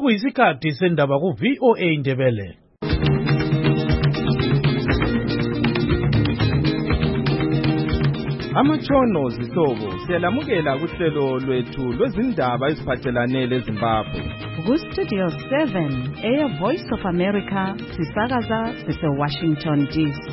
sekuyisikhathi sendaba ku VOA Indebele. Amatshono zihlobo siyalamukela kuhlelo lwethu lwezindaba eziphathelane leZimbabwe. Ku-Studio 7 Air Voice of America sisakaza sise-Washington DC.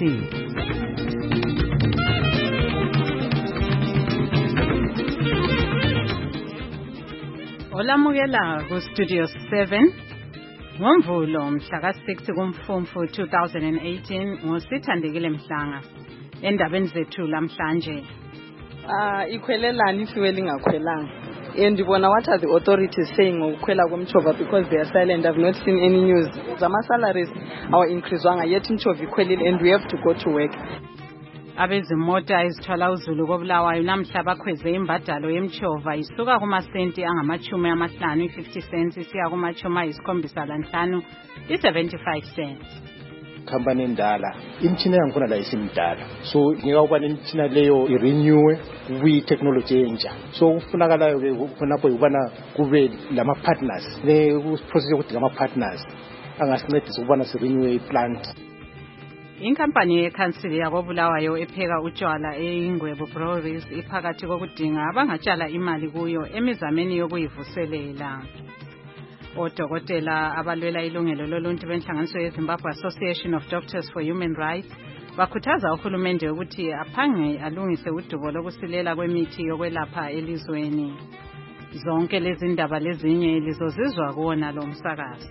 Olamukela ku-Studio 7 ngoMvulo mhla ka-6 kuMfumfu 2018 ngosithandekile Mhlanga. Endabeni zethu lamhlanje ikhwelelani ifiwe lingakhwelanga. Ndibona what are the authorities saying ngokukhwela kwemchova because they are silent. I've not seen any news. Zama salaries our increasewanga yet imchova ikhwelile and we have to go to work. Abezimota ezithwala uZulu koBulawayo namhla bakhweze imbadalo yemchova isuka kumasenti angamachumi amahlanu 50 cents isiya kumachumi ayisikhombisa 75 cents. Company endala imtshina yangikhona la isimdala so ngeke ukuba nemtshina leyo irenew kwi technology entsha so kufunakalayo ke khonapho ubana kube lama partners le process yokuthi ama partners angasincedisa ukubana sirenew iplant. Inkampani yeKhansili yakoBulawayo epheka utshwala eIngwebo Breweries iphakathi kokudinga abangatshala imali kuyo emizameni yokuyivuselela. Odokotela abalwela ilungelo loluntu benhlanganiso yeZimbabwe Association of Doctors for Human Rights bakhuthaza uhulumende ukuthi aphange alungise udubo lokusilela kwemithi yokwelapha elizweni. Zonke lezi ndaba lezinye lizozizwa kuona lo msakazo.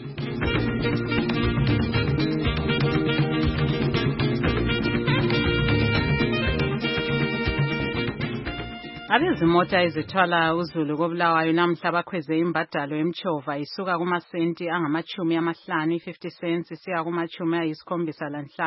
Abezimota ezithwala uZulu koBulawayo namhla bakhweze imbadalo yemchova isuka kumasenti angamachumi amahlanu 50 cents isiya kumachumi ayisikhombisa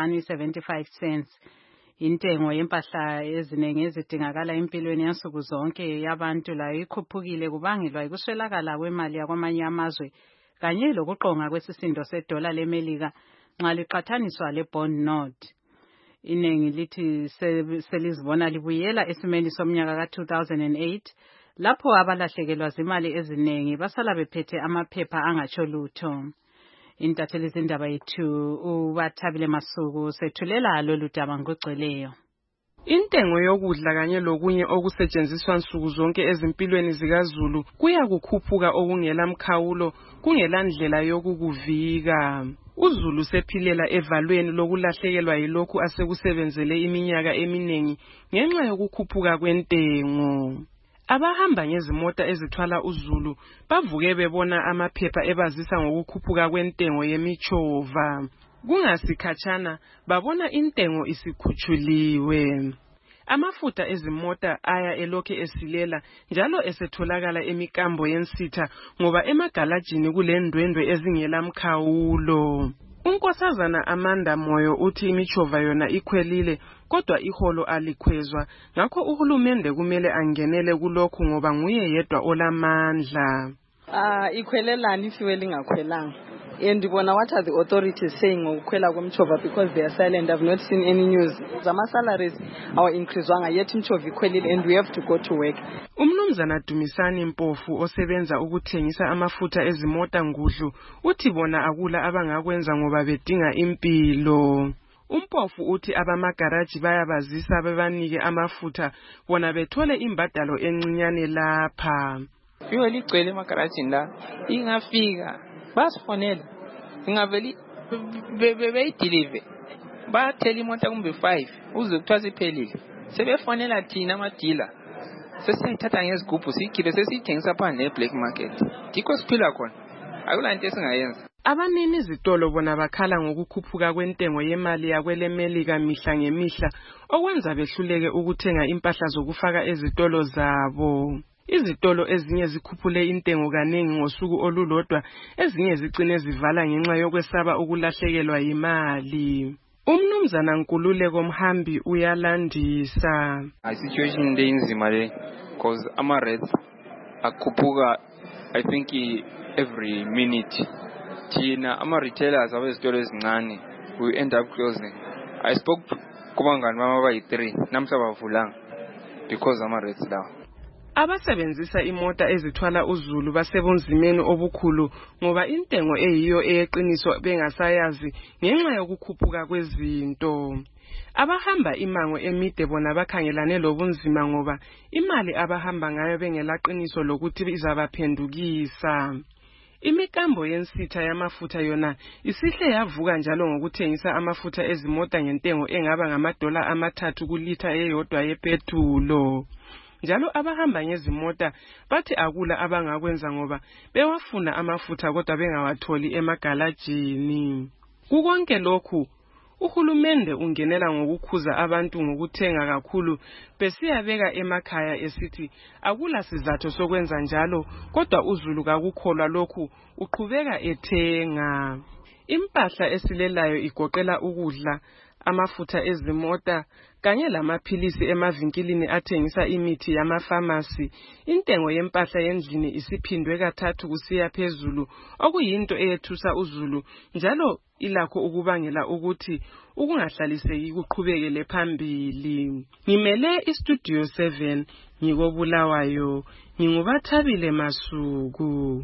75 cents. Intengo yempahla ezinenge ezidingakala empilweni yansuku zonke yabantu layo ikhuphukile kubangelwa ikuswelakala kwemali yakwamanye amazwe kanye lokuqonga kwesisindo sedola leMelika nxa liqhathaniswa lebond note. Inengi lithi selizibona libuyela esimeni somnyaka ka-2008 lapho abalahlekelwa zimali ezinengi basala bephethe amaphepha angatsho lutho. Intatheli zindaba yethu uBathabile Masuku sethulela lolu daba ngogcweleyo. Intengo yokudla kanye lokunye okusetshenziswa nsuku zonke ezimpilweni zikaZulu kuya kukhuphuka okungela mkhawulo kungela ndlela yokukuvika. uZulu sephilela evalweni lokulahlekelwa yilokhu asekusebenzele iminyaka eminengi ngenxa yokukhuphuka kwentengo. Abahamba ngezimota ezithwala uZulu bavuke bebona amaphepha ebazisa ngokukhuphuka kwentengo yemichova. Kungasikhatshana babona intengo isikhuthuliwe. Amafutha ezimota aya elokhe esilela njalo esetholakala emikambo yensitha ngoba emagalajini kulendwendwe ezingela mkhawulo. Unkosazana Amanda Moyo uthi imichova yona ikhwelile kodwa iholo alikhwezwa ngakho uhulumende kumele angenele kulokhu ngoba nguye yedwa olamandla. Ikhwelelani ifiwe lingakhwelanga. Ndibona what are the authorities saying ngokukhwela kwemchova because they are silent. I've not seen any news. Zama salaries our increasewanga yet imchova ikhwelile and we have to go to work. Umnumzana Dumisani Mpofu osebenza ukuthengisa amafutha ezimota ngudlu uthi bona akula abangakwenza ngoba bedinga impilo. Umpofu uthi abamagaraji bayabazisa bebanike amafutha bona bethole imbadalo encinyane lapha. Fiwe ligcwele emagarajini la ingafika basifonela ingaveli beyideliver bathela imoto kumbe 5 uze kuthiwa siphelile sebefonela thina amadila sesiyithatha ngezigubhu siyikhiphe sesiyithengisa phandle e-black market dikho siphila khona akula nto esingayenza. Abanini izitolo bona bakhala ngokukhuphuka kwentengo yemali yakweleMelika mihla ngemihla okwenza behluleke ukuthenga impahla zokufaka ezitolo zabo. Izitolo ezinye zikhuphule intengo kaningi ngosuku olulodwa ezinye zicine zivala ngenxa yokwesaba ukulahlekelwa yimali. Umnumzana Nkululeko Mhambi uyalandisa. Situation le inzima le because ama rates akhuphuka I think every minute. Thina ama retailers abezitolo ezincane we end up closing. I spoke kubangani bama bayi3 namhla bavulanga because ama rates lawo. Abasebenzisa imota ezithwala uzulu basebunzimeni obukhulu ngoba intengo eyiyo eyeqiniso bengasayazi ngenxa yokukhuphuka kwezinto. Abahamba imango emide bona bakhangelane lobunzima ngoba imali abahamba ngayo bengelaqiniso lokuthi izabaphendukisa. Imikambo yensitha yamafutha yona isihle yavuka njalo ngokuthengisa amafutha ezimota ngentengo engaba $3 kulitha eyodwa yepetrol. Njalo abahamba ngezimota bathi akula abangakwenza ngoba bewafuna amafutha kodwa bengawatholi emagalajini. Kukonke lokhu uhulumende ungenela ngokukhuza abantu ngokuthenga kakhulu besiyabeka emakhaya esithi akula sizathu sokwenza njalo kodwa uzulu kakukholwa lokhu uqhubeka ethenga. Impahla esilelayo igoqela ukudla, amafutha ezimota kanye lamaphilisi emavinkilini athengisa imithi yamafamasi. Intengo yempahla yendlini isiphindwe kathathu kusiya phezulu okuyinto eyethusa uzulu njalo ilakho ukubangela ukuthi ukungahlaliseki kuqhubekele phambili. Ngimele iStudio 7 ngikobulawayo, ngingubathabile Masuku.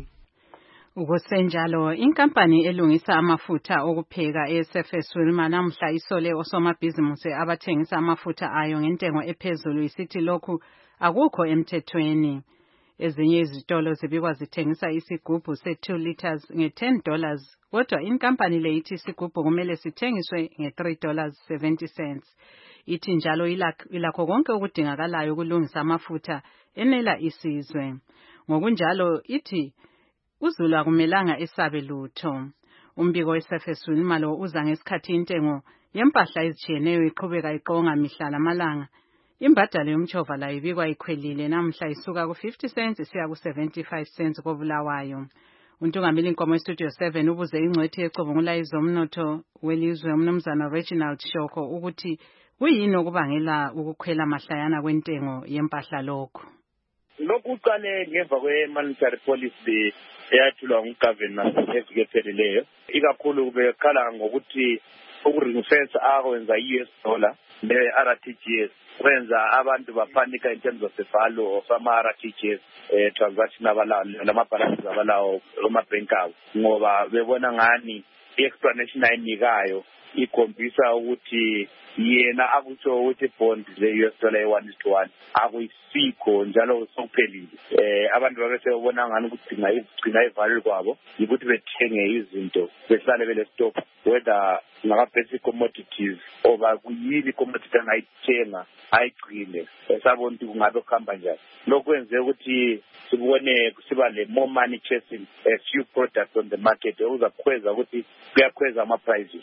Ukusenjalo inkampani elungisa amafutha okupheka eSurface Wilma namhla isole osomabhizimusi abathengisa amafutha ayo ngentengo ephezulu isithi lokhu akukho emthethweni. Ezinye izitolo zibikwa zithengisa isigubhu se2 liters nge$10 kodwa inkampani le ithi isigubhu kumele sithengiswe nge$3.70. Ithi njalo ilakho konke okudingakalayo ukulungisa amafutha enela isizwe. Ngokunjalo ithi uzulu akumelanga esabe lutho. Umbiko weSurface Wilma lo uza ngesikhathi intengo yempahla ezitshiyeneyo iqhubeka iqonga mihla lamalanga. Imbadalo yomtshova layo ibikwa ikhwelile namhla isuka ku50 cents isiya ku75 cents kobulawayo. Untungameli inkomo eStudio 7 ubuze ingcwethi ecubungula izomnotho welizwe umnumzana Reginald Shoko ukuthi kuyini okubangela ukukhwela mahlayana kwentengo yempahla lokho. Lokhu uqale ngemva kwe-monetary policy eyathulwa ngugovernment eviki ephelileyo, ikakhulu bekhala ngokuthi uku-ring-fence akwenza i-US dollar ne-RTGS kwenza abantu bapanika in terms of the value of ama-RTGS transaction abalawo lama-balances abalawo ama-bank abo ngoba bebona ngani i-explanation ayinikayo ikhombisa ukuthi yena akutsho ukuthi bond le-US dollar ye-1:1 akuyisikho njalo sokuphelile. Abantu babesebona ngani ukugcina ivalue kwabo yikuthi bethenge izinto behlale bele stock whether ngama-basic commodities oba kuyini commodity angayithenga ayigcine esabona ukuthi kungabe kuhamba njani. Lokhu kwenze ukuthi sibone siba le more money chasing a few products on the market okuzakhweza ukuthi kuyakhweza ama-prices.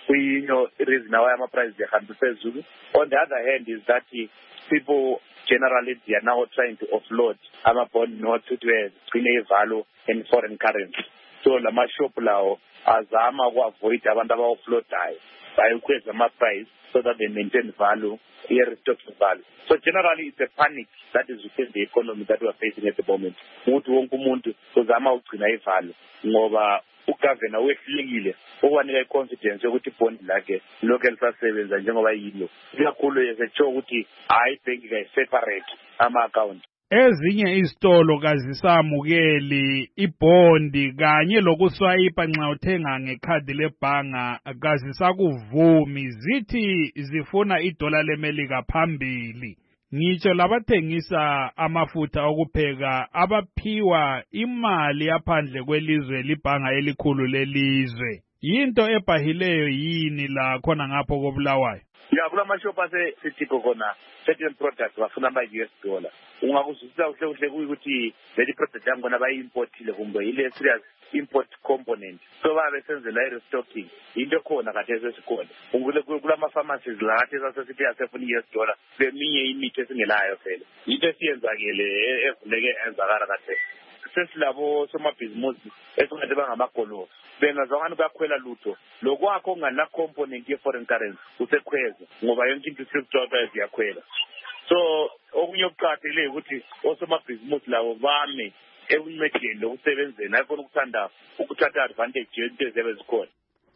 Reason why my price is phezulu. On the other hand is that people generally they are now trying to offload our bond notes to a value in foreign currency. So lama shop lawo azama ku avoid abantu aba offload by increase my price so that they maintain value, irrespective value. So generally it's a panic that is within the economy that we are facing at the moment. Umuntu wonke umuntu uzama ukugcina ivalue ngoba ugovernor wehlekile okwanika iconfidence yokuthi bond lakhe lokho elisasebenza njengoba yilo ikakhulu yesetsho ukuthi hayi bank separate ama account. Ezinye izitolo kazisamukeli ibhondi kanye lokuswayipa nxa uthenga ngekhadi lebhanga kazisakuvumi zithi zifuna idola lemelika phambili. Ngitsho labathengisa amafutha okupheka abaphiwa imali yaphandle kwelizwe libhanga elikhulu lelizwe. Yinto ebhahileyo yini la khona ngapho kobulawayo? Ya kula mashop asesithiko khona certain products bafuna ama-US dollar. Ungakuzwisisa kuhle ukuthi leli product yangona bayi-importile kumbe ile serious import component. So babesenzela i-restocking. Into khona kade sesikhona. Kula ma-pharmacies la kade sasesithi asefuna i-US dollar beminye imithi esingelayo phela. Into esiyenzakele evuleke enzakala kade. Sesilabo somabhizimusi esingathi bangamagolofu bengazwangani kuyakhwela lutho lokwakho ngala component ye-foreign currency usekhweza ngoba yonke into isirikuthiwa ziyakhwela. So okunye okuqakathekile ukuthi osomabhizimusi labo bame ekuncedeni lokusebenzeni ayifuna ukuthanda ukuthatha advantage yento eziyabe zikhona.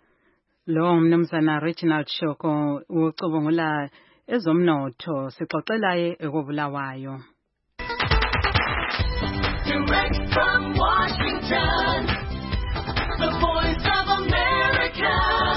Lo mnumzana Reginald Shoko ucubungula ezomnotho sixoxelaye ekobulawayo. Direct from Washington, the voice of America,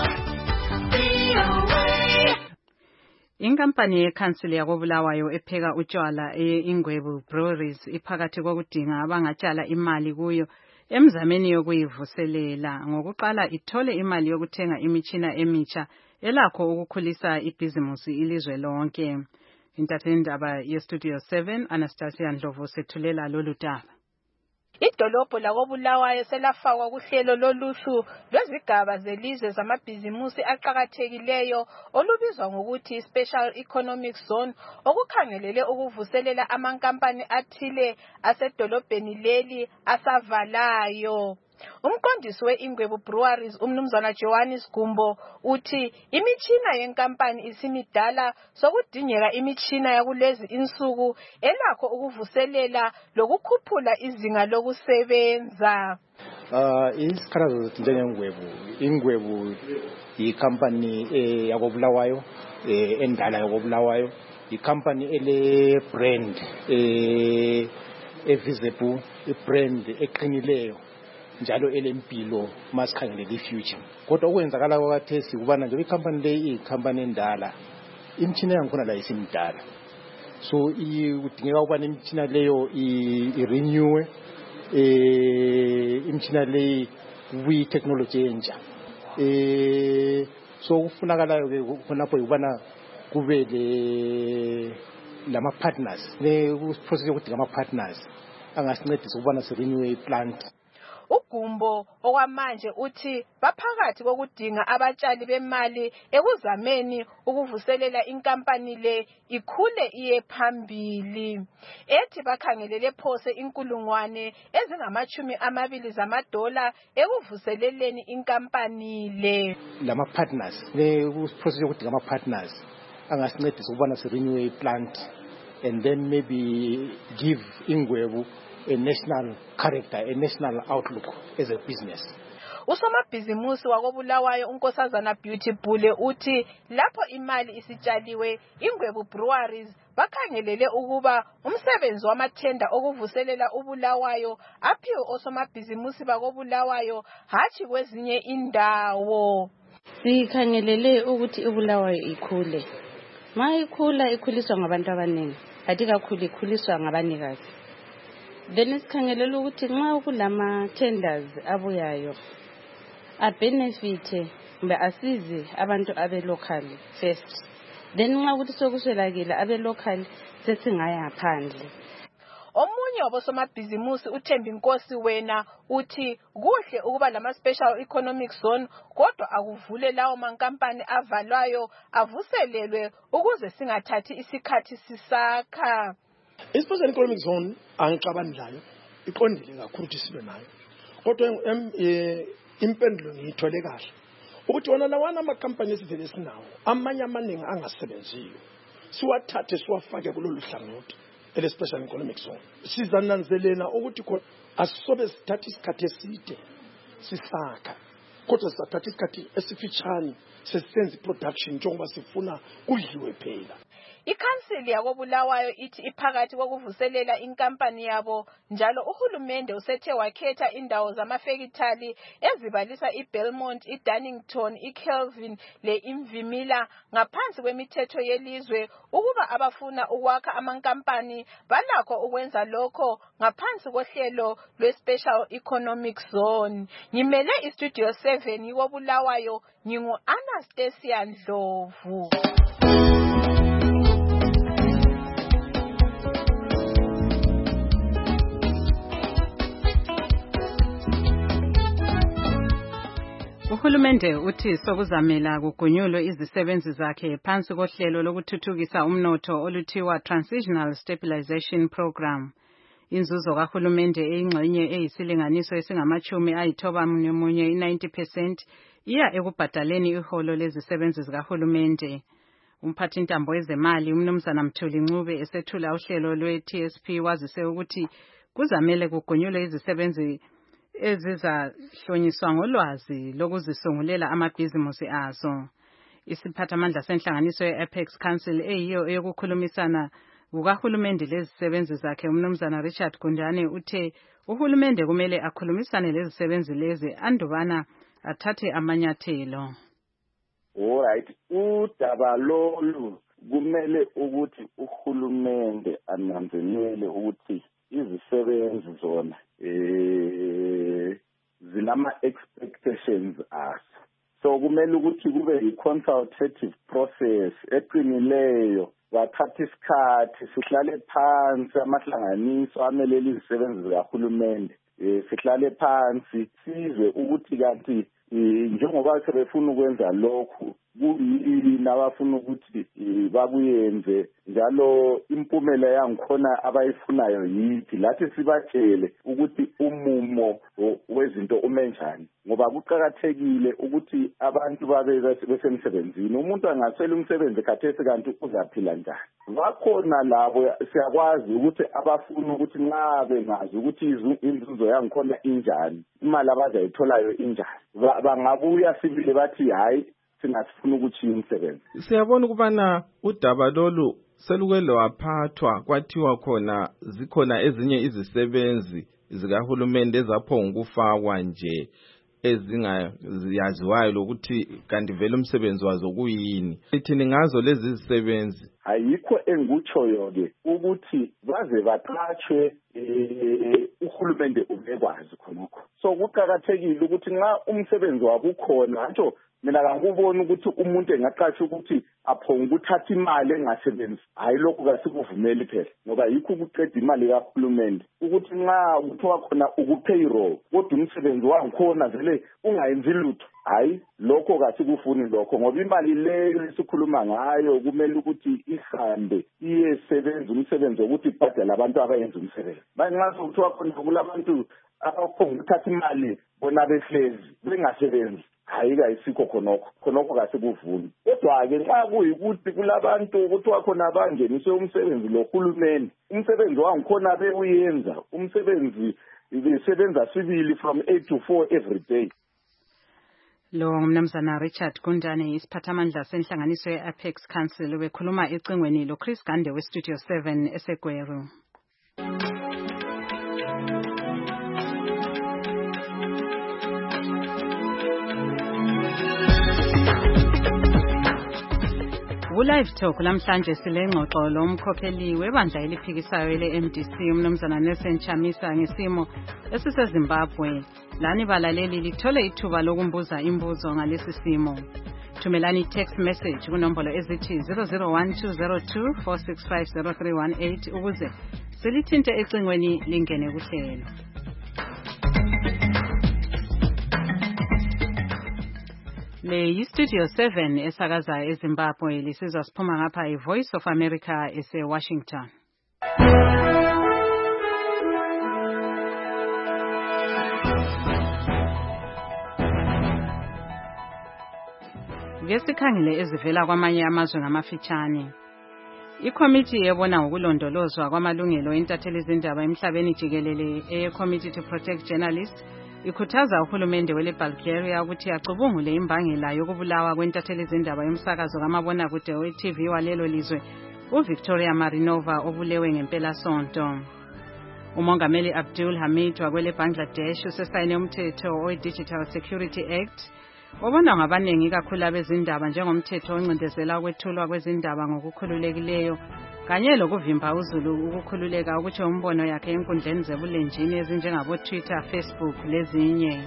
VOA. Inkampani yekhansili yakoBulawayo epheka utshwala eIngwebu Breweries iphakathi kokudinga abangatshala imali kuyo emzameni yokuyivuselela ngokuqala ithole imali yokuthenga imitshina emitsha elakho ukukhulisa ibhizimusi ilizwe lonke. Intatheli yestudio 7 Anastasia Ndlovu sethulela lolu daba. Idolobho lakoBulawayo selafakwa kuhlelo loluhlu lwezigaba zelizwe zamabhizimusi aqhakathekileyo olubizwa ngokuthi Special Economic Zone okukhangelele ukuvuselela amankampani athile asedolobheni leli asavalayo. Umqondisi weIngwebu Breweries umnumzana Johannes Gumbo uthi imitshina yenkampani isimidala sokudingeka imitshina yakulezi insuku elakho ukuvuselela lokukhuphula izinga lokusebenza. Isikhalazo njengengwebu, Ingwebu yikampani yakoBulawayo endala yakoBulawayo, ikampani ele brand visible, ibrand eqinileyo njalo elempilo masikhangele ifuture. Kodwa okwenzakala kwakathesi kubana nje ikhampani le iyikhampani endala, imtshina yankhona la isimdala, so kudingeka ukubana imtshina leyo irenewe, imtshina leyi kubuye technology entsha. So kufunakalayo ke khonapho ukubana kube lama partners, process yokudinga ama partners angasincedisa ukubana sirenewe iplant. Ugumbo okwamanje uthi baphakathi kokudinga abatshali bemali ekuzameni ukuvuselela inkampani le ikhule iye phambili. Ethi bakhangelele phose inkulungwane ezingama-20 zamadola ekuvuseleleni inkampani le. Lama partners, process yokudinga ama partners angasincedisa ukubana sirenewe iplant and then maybe give Ingwebu a national character, a national outlook as a business. Usomabhizimusi wakoBulawayo uNkosazana Beauty Bhule uthi lapho imali isitshaliwe Ingwebu Breweries bakhangelele ukuba umsebenzi wamathenda okuvuselela uBulawayo aphiwe osomabhizimusi bakoBulawayo hathi kwezinye indawo. Sikhangelele ukuthi uBulawayo ikhule. Ma ikhula ikhuliswa ngabantu abaningi, athi kakhulu ikhuliswa ngabanikazi. Then sikhangelela ukuthi nxa kulama tenders abuyayo abenefite mbe asize abantu abe local first, then nxa ukuthi sokuswelakile abe local sesingaya phandle. Omunye wabosomabhizimusi uThembi Nkosi wena uthi kuhle ukuba lama special economic zone kodwa akuvule lawo mankampani avalwayo avuselelwe ukuze singathathi isikhathi sisakha. Special economic zone angicabani layo iqondile kakhulu ukuthi sibe nayo, kodwa impendulo ngiyithole kahle ukuthi wona lawana amakampani esivele sinawo amanye amaningi angasebenziyo siwathathe siwafake kulolu hlangothi ele special economic zone. Sizananzelela ukuthi asisobe sithatha isikhathi eside sisakha, kodwa sithatha isikhathi esifitshane sesenze production njengoba sifuna kudliwe phela. Ikhansili yakoBulawayo ithi iphakathi kokuvuselela inkampani yabo njalo uhulumende usethe wakhetha indawo zamafekithali ezibalisa iBelmont, iDunnington, iKelvin leImvimila ngaphansi kwemithetho yelizwe ukuba abafuna ukwakha amankampani balakho ukwenza lokho ngaphansi kohlelo lweSpecial Economic Zone. Ngimele iStudio 7 koBulawayo ngingu Anastasia Ndlovu. Uhulumende uthi sokuzamela kugunyulwe izisebenzi zakhe phansi kohlelo lokuthuthukisa umnotho oluthiwa Transitional Stabilization Program. Inzuzo kahulumende eyingxenye eyisilinganiso esingama-91 i-90% iya ekubhadaleni iholo lezisebenzi zikahulumende. Umphathintambo wezemali umnumzana Mthuli Ncube esethula uhlelo lwe-TSP wazise ukuthi kuzamele kugunyulwe izisebenzi ezizahlonyiswa ngolwazi lokuzisungulela amabhizimusi azo. Isiphathamandla senhlanganiso ye-Apex Council eyiyo eyokukhulumisana kukahulumende lezisebenzi zakhe umnumzana Richard Gundane uthe uhulumende kumele akhulumisane lezisebenzi lezi andubana athathe amanyathelo. Alright, udaba lolu kumele ukuthi uhulumende ananzelele ukuthi izisebenzi zona zinama expectations aso. So kumele ukuthi kube i-consultative process eqinileyo, bathatha isikhathi sihlale phansi amahlanganiso amelele izisebenzi zikahulumende, sihlale phansi sizwe ukuthi kanti njengoba sebefuna ukwenza lokhu kuyini abafuna ukuthi bakuyenze, njalo impumela yangikhona abayifunayo yithi, lathi sibatshele ukuthi umumo wezinto umenjani, ngoba kuqhakathekile ukuthi abantu babe besemsebenzini. Umuntu angaswela umsebenzi khathesi kanti uzaphila njani. Bakhona labo siyakwazi ukuthi abafuna ukuthi nxa bengazi ukuthi inzuzo yangikhona injani, imali abazayitholayo injani, bangabuya sibile bathi hayi singasifuna ukuthi umsebenzi. Siyabona ukubana udaba lolu seluke lwaphathwa kwathiwa khona zikhona ezinye izisebenzi zikahulumende ezaphonga ukufakwa nje ezingayaziwayo lokuthi kanti vele umsebenzi wazo kuyini. Ithini ngazo lezi zisebenzi? Ayikho engikutshoyo-ke ukuthi baze baqatshwe uhulumende ubekwazi khonokho. So kuqhakathekile ukuthi nxa umsebenzi wabo ukhona, ntsho mina ngakubona ukuthi umuntu engaqasha ukuthi aphonga ukuthatha imali engasebenzi, hayi lokhu kasikuvumeli phela, ngoba yikho ukuqeda imali kahulumende ukuthi nxa kuthiwa khona ukupayroll kodwa umsebenzi wangikhona vele ungayenzi lutho, hayi lokho kasikufuni lokho, ngoba imali leyo esikhuluma ngayo kumele ukuthi ihambe iyesebenza umsebenzi wokuthi ibhadale abantu abayenza umsebenzi. Nxa kuthiwa khona kulabantu abaphonga ukuthatha imali bona behlezi bengasebenzi, hayi kayisikho khonokho kasikuvuni. Kodwa-ke nxa kuyikuthi kulabantu kuthiwa khona bangeniswe umsebenzi lohulumeni, umsebenzi wangikhona bewuyenza, umsebenzi besebenza sibili from 8 to 4 every day. Lo ngumnumzana Richard Gundane, isiphathamandla senhlanganiso ye-Apex Council, bekhuluma ecingweni lo Chris Gande we-Studio 7 eseGweru. Live Talk lamhlanje silengxoxo lomkhokheli webandla eliphikisayo ele-MDC umnumzana Nelson Chamisa ngesimo esiseZimbabwe. Lani balaleli lithole ithuba lokumbuza imbuzo ngalesi simo. Thumelani text message kunombolo ezithi 0012024650318 ukuze silithinte ecingweni lingene kuhlelo. Le Studio 7 esakaza eZimbabwe lisizwa siphuma ngapha iVoice of America ese-Washington. Ngesikhangile ezivela kwamanye amazwe ngamafitshane. Ikomiti yebona ngokulondolozwa kwamalungelo entatheli izindaba emhlabeni jikelele eCommittee to Protect Journalists ikhuthaza uhulumende wele-Bulgaria ukuthi acubungule imbangela yokubulawa kwentatheli izindaba yomsakazo kamabonakude we-TV walelo lizwe uVictoria Marinova obulewe ngempela sonto. Umongameli Abdul Hamid wakwele Bangladesh usesayine umthetho we-Digital Security Act obona ngabanengi kakhulu abezindaba njengomthetho oncindezela ukwethulwa kwezindaba ngokukhululekileyo kanye lokuvimba uzulu ukukhululeka ukuthi umbono yakhe enkundleni zebulenjini ezinjengabo Twitter, Facebook lezinye.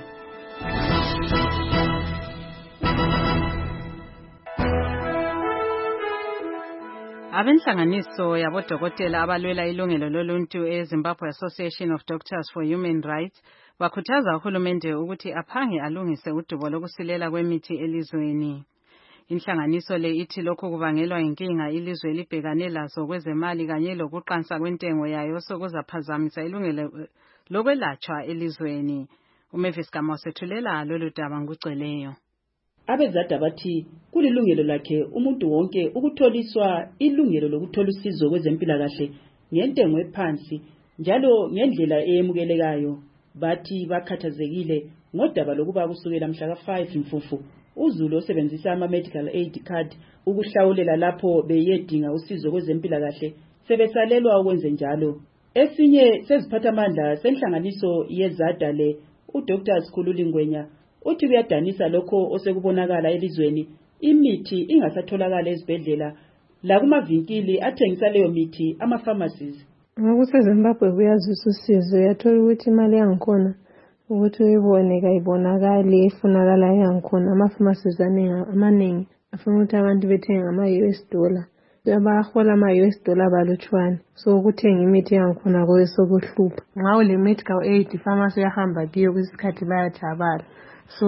Abenhlanganiso yabodokotela abalwela ilungelo loluntu eZimbabwe Association of Doctors for Human Rights bakhuthaza uhulumende ukuthi aphange alungise udubo lokusilela kwemithi elizweni. Inhlanganiso le ithi lokhu kubangelwa inkinga ilizwe libhekane lazo kwezemali kanye lokuqansa kwentengo yayo sokuzaphazamisa ilungelo lokwelatshwa elizweni. uMavis Kamose thulela lolu daba ngugcweleyo. Abezadaba bathi kulilungelo lakhe umuntu wonke ukutholiswa ilungelo lokuthola usizo kwezempilakahle ngentengo ephansi njalo ngendlela eyemukelekayo. Bathi bakhathazekile ngodaba lokuba kusukela mhla ka-5 Mfumfu uZulu osebenzisa ama-medical aid card ukuhlawulela lapho beyedinga usizo kwezempilakahle sebesalelwa ukwenze njalo. Esinye seziphathamandla senhlanganiso yezada le uDr Sikhululi Ngwenya uthi kuyadanisa lokho osekubonakala elizweni imithi ingasatholakala ezibhedlela la kumavinkili athengisa leyo mithi ama-pharmacies. NgokuseZimbabwe kuyazisa usizo uyathola ukuthi imali yangikhona ukuthi uyibone kayibonakali efunakala yangikhona ama-pharmacies amaningi afuna ukuthi abantu bethenge ngama-US dollar bayahola ama-US dollar balutshwane so ukuthenga imithi yangikhona kuye sokuhlupha nxa ule-medical aid pharmacy uyahamba kiyo kwesikhathi bayajabala so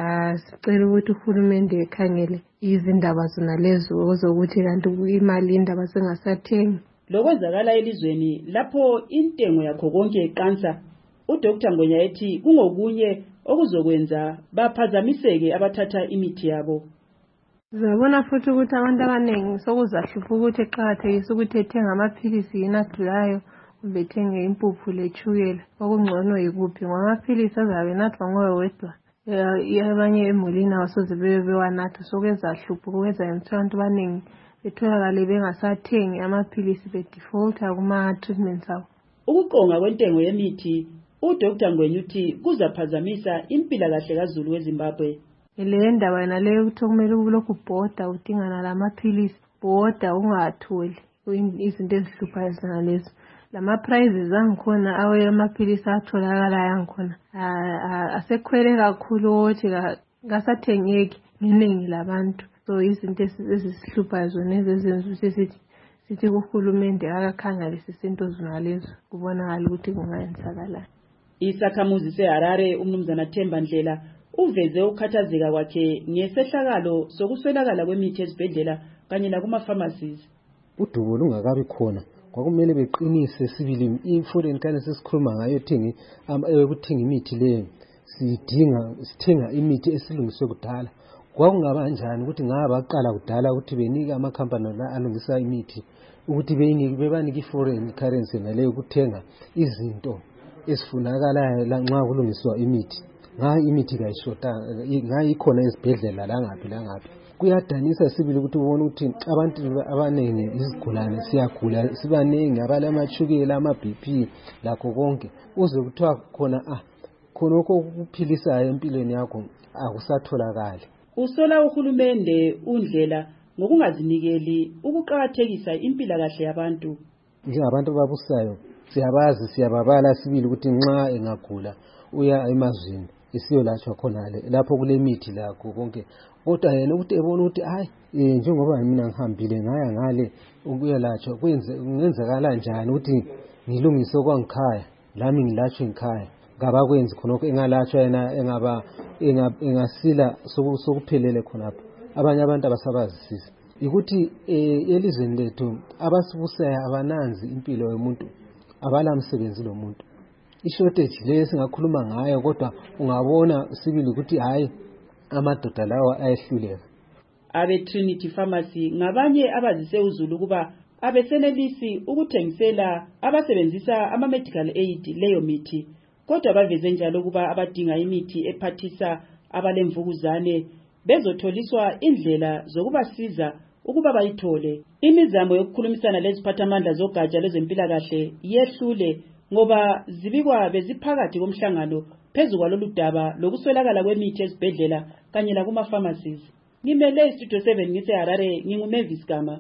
sicela ukuthi uhulumende ekhangele izindaba zona lezo zokuthi kanti imali indaba zingasathengi. Lokwenzakala elizweni lapho intengo yakho konke iqansa uDr Ngwenya ethi kungokunye okuzokwenza baphazamiseke abathatha imithi yabo. Zabona futhi ukuthi abantu abaningi sokuzahlupha ukuthi eqakathekisa ukuthi ethenga amaphilisi yinadulayo kumbe ethenge impuphu letshukela okungcono yikuphi ngoba amaphilisi azabe nathwa ngowe wedwa abanye emulini abasoze bewanatha sokwezahlupha ukwenza ukuthi abantu abaningi betholakale bengasathengi amaphilisi bedefaulta kuma-treatments abo. Ukuqonga kwentengo yemithi uDr Ngwenya uthi kuzaphazamisa impilakahle kaZulu weZimbabwe. Le ndaba yona leyo ukuthi kumele ulokhu ubhoda udingana lamaphilisi bhoda ungatholi izinto ezihluphayo zona lezo. Lama-prices angikhona amaphilisi atholakalayo angikhona asekhwele kakhulu ukuthi kasathengeki ngeningi labantu. So izinto ezisihluphayo zona ezenza ukuthi sithi uhulumende akakhangelisise into zona lezo kubonakala ukuthi kungayenzakalani. Isakhamuzi seHarare umnumzana Themba Ndlela uveze ukhathazeka kwakhe ngesehlakalo sokuswelakala kwemithi ezibhedlela kanye lakuma-pharmacies. Udubo lungakabi khona kwakumele beqinise sibili i-foreign currency esikhuluma ngayo ukuthenga imithi leyo sithenga imithi esilungiswe kudala. Kwakungaba kanjani ukuthi ngaba baqala kudala ukuthi benike amakhampani alungisa imithi ukuthi bebanike i-foreign currency naleyo ukuthenga izinto esifunakalayo nxa kulungiswa imithi. Ngayi imithi kayishota ngayi ikhona ezibhedlela langaphi kuyadanisa sibili ukuthi ubone ukuthi abantu abanengi izigulane siyagula sibanengi abalamachukela ama-BP lakho konke uze kuthiwa khona khonokho ukuphilisayo empilweni yakho akusatholakali. Usola uhulumende uNdlela ngokungazinikeli ukuqakathekisa impilakahle yabantu. Njengabantu ababusayo siyabazi siyababala sibili ukuthi nxa engagula uya emazweni isiyolatshwa khonale lapho kule mithi lakho konke kodwa yena ukuthi ebona ukuthi njengoba mina ngihambile ngaya ngale ukuyelatshwa kungenzakala njani ukuthi ngilungise kwangikhaya lami ngilatshwe ngikhaya ngabakwenzi khonokho engalatshwa yena engasila sokuphelele khonapho abanye abantu abasabazisisa ukuthi elizweni lethu abasibusaya abananzi impilo yomuntu abala msebenzi lo muntu. I-shortage le singakhuluma ngayo kodwa ungabona sibili ukuthi amadoda lawa ayehluleka. Abe Trinity Pharmacy ngabanye abazise uZulu ukuba abesenelisi ukuthengisela abasebenzisa ama-medical aid leyo mithi kodwa baveze njalo ukuba abadinga imithi ephathisa abalemvukuzane bezotholiswa indlela zokubasiza ukuba bayithole. Imizamo yokukhulumisana leziphathamandla zogatsha lwezempilakahle yehlule ngoba zibikwa beziphakathi komhlangano phezu kwalolu daba lokuswelakala kwemithi ezibhedlela kanye lakuma-pharmacies. Ngimele iStudio 7 ngiseHarare nginguMavis Gama.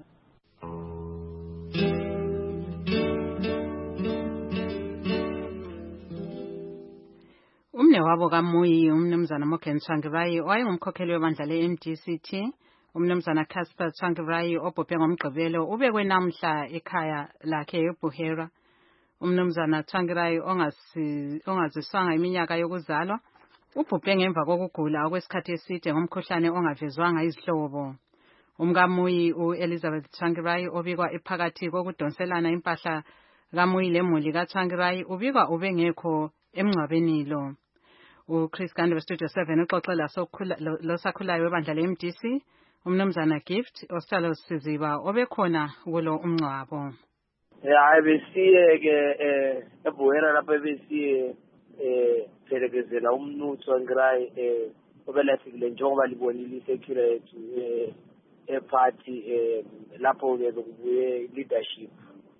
Umnewabo kaMuyi umnumzana Morgan Tsvangirai wayengumkhokheli webandla le-MDCT umnumzana Casper Tsvangirai obhubhe ngomgqibelo ubekwe namhla ekhaya lakhe eBuhera. Umnumzana Tsvangirai ongaziswanga iminyaka yokuzalwa ubhubhe ngemva kokugula okwesikhathi eside ngomkhuhlane ongavezwanga izihlobo. UmkaMuyi u-Elizabeth Tsvangirai obikwa ephakathi kokudonselana impahla kaMuyi lemuli kaTsvangirai ubikwa ubengekho emngcwabeni lo. uChris Gande weStudio 7 uxoxela losakhulayo webandla le-MDC umnumzana Gift Ostalo Siziba obekhona kulo umngcwabo. Besiye ke eBuhera lapho besiye phelekezela umnuthu Tsvangirai obelafikile njengoba libonile security eparty lapho ke bekubuye leadership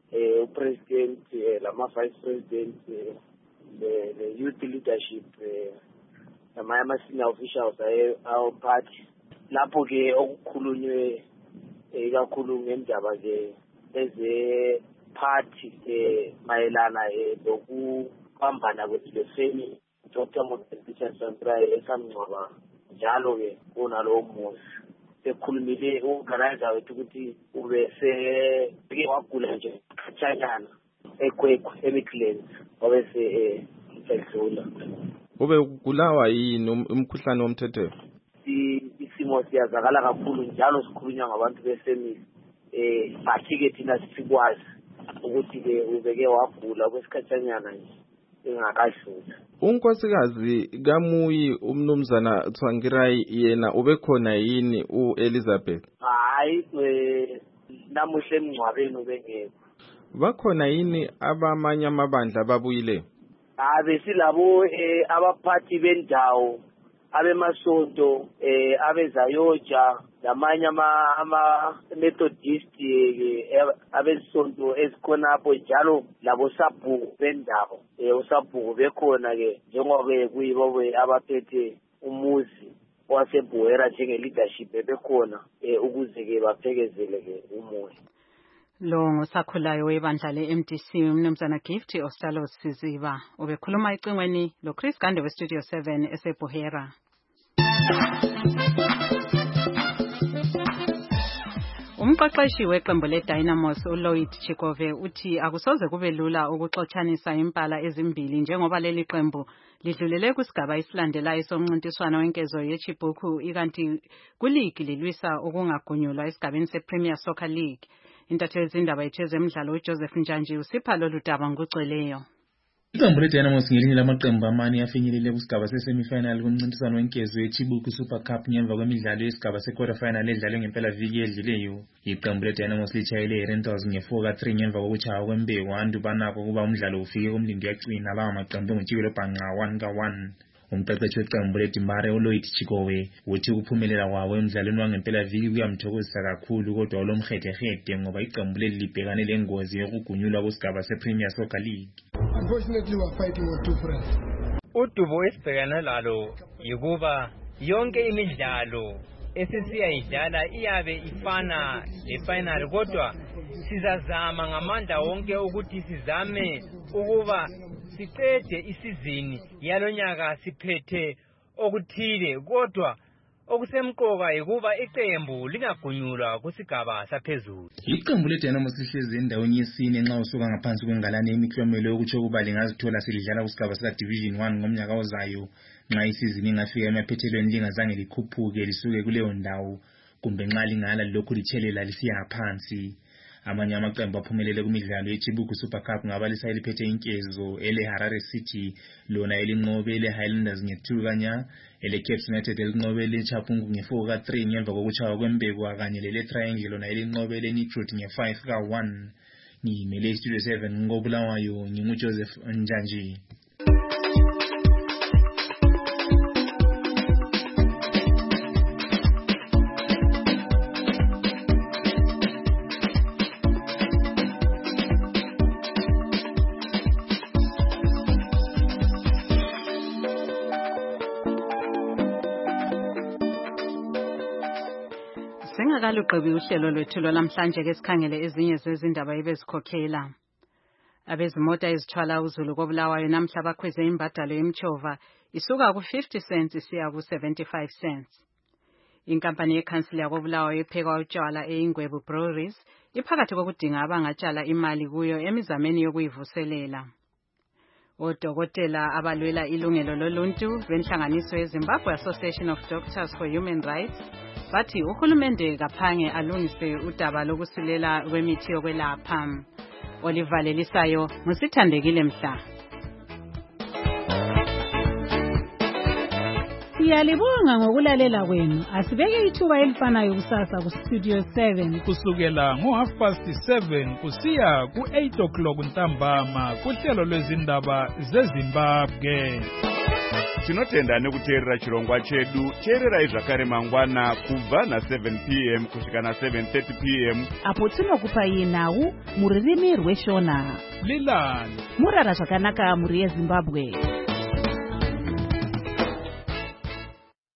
upresident lama vice president the youth leadership namanye ama-senior officials awo party lapho ke okukhulunywe ikakhulu ngendaba ke eze party mayelana nokubambana kwethu le Dr. Motsepe Santra esamncwaba njalo ke kunalowo muzi sekhulumile uorganizer wethu ukuthi ube ke wagula nje khatshanyana ekwekho emiklenzi obese edlula ube kulawa yini umkhuhlane womthetho isimo siyazakala kakhulu njalo sikhulunywa ngabantu besemisi bathi-ke thina sikwazi ukuthi-ke ubeke wagula kwesikhatshanyana nje engakadlula. Unkosikazi kaMuyi umnumzana Tsvangirai yena ubekhona yini uElizabeth? Hayi namuhle emncwabeni ubengekho. Bakhona yini abamanye amabandla ababuyile? Besilabo abaphathi bendawo abemasonto abezayoja namanye ama-Methodist abesonto ezikhonapho njalo labo sabhuku bendawo usabhuku bekhona ke njengoba kuyibo abaphethe umuzi waseBuhera njenge-leadership bekhona ukuze ke baphekezele ke umoya. Lo ngosakhulayo webandla le-MDC umnumzana Gift Osalos Siziba ubekhuluma ecingweni lo Chris Gande we-Studio 7 eseBuhera. Umqeqeshi weqembu le-Dynamos uLloyd Chikove uthi akusoze kube lula ukuxotshanisa impala ezimbili njengoba leli qembu lidlulele kusigaba esilandelayo somncintiswano wenkezo yeChibuku ikanti kuligi lilwisa ukungagunyulwa esigabeni sePremier Soccer League. Intatheli zindaba yezemidlalo uJoseph Njanji usipha lolu daba ngocweleyo. Iqembu le-Dynamos ngelinye lamaqembu amane afinyelele kusigaba sesemifinal kumncintiswano wenkezo yeChibuku Super Cup ngemva kwemidlalo yesigaba se-quarterfinal edlalwe ngempela viki edluleyo. Iqembu le-Dynamos litshayile i-Rentals nge-4-3 ngemva kokuchaya kwembewu andu banakho kuba umdlalo ufike kumlindi yacina lawa maqembu ngutshikelo bhanqa 1-1. Umqeqeshi weqembu le-Dimare uLloyd Chikove uthi ukuphumelela kwawo emdlalweni wangempela viki kuyamthokozisa kakhulu kodwa olomhedehede ngoba iqembu leli libhekane lengozi yokugunyulwa kusigaba se-Premier Soccer League. Unfortunately, we are fighting with two friends. Udubo esibhekana lalo yikuba yonke imidlalo esisiyayidlala iyabe ifana le-final kodwa sizazama ngamandla wonke ukuthi sizame ukuba siqede isizini yalonyaka siphethe okuthile kodwa okusemqoka yikuba iqembu lingagunyulwa kusigaba saphezulu. Iqembu le-Dynamos lihlezi endaweni yesine nxa usuka ngaphansi kwengalane yemiklomelo yokutsho ukuba lingazithola selidlala kusigaba sika-Division 1 ngomnyaka ozayo nxa isizini ingafika emaphethelweni lingazange likhuphuke lisuke kuleyo ndawo kumbe nxa lingala lokhu litshelela lisiya phansi. Amanye amaqembu aphumelele kumidlalo yeChibuku Super Cup ngabalisa eliphethe inkezo ele-Harare City lona elinqobe ele-Highlanders nge-2 kanya, ele-Cape United elinqobe ele-Chapungu nge-4-3 ngemva kokuchaywa kwembeku kanye lele-Triangle lona elinqobe ele-Nitrot nge-5-1. Ngiyimele iStudio 7 ngobulawayo nginguJoseph Njanji. Singakaluqebi uhlelo lwethu lwamhlanje ke sikhangele ezinye zezindaba ebezikhokhela. Abezimoto ezithwala uzulu koBulawayo namhla bakhweze imbadalo yemchova isuka ku-50 cents isiya ku-75 cents. Inkampani yekhansili yakoBulawayo epheka utshwala eIngwebu Breweries iphakathi kokudinga abangatshala imali kuyo emizameni yokuyivuselela. Odokotela abalwela ilungelo loluntu benhlanganiso yeZimbabwe Association of Doctors for Human Rights bathi uhulumende kaphange alungise udaba lokusilela kwemithi yokwelapha. Olivalelisayo musithandekile mhla. Siyalibonga ngokulalela kwenu. Asibeke ithuba elifanayo kusasa ku Studio 7 kusukela ngo7:30 kusiya ku8 o'clock ntambama kuhlelo lwezindaba zeZimbabwe. tinotenda nekuteerera chirongwa chedu. Teererai zvakare mangwana kubva na7 p.m. kusvika na7:30 p.m. apo tinokupai nhau mururimi rweshona. Lilani murara zvakanaka muri yeZimbabwe.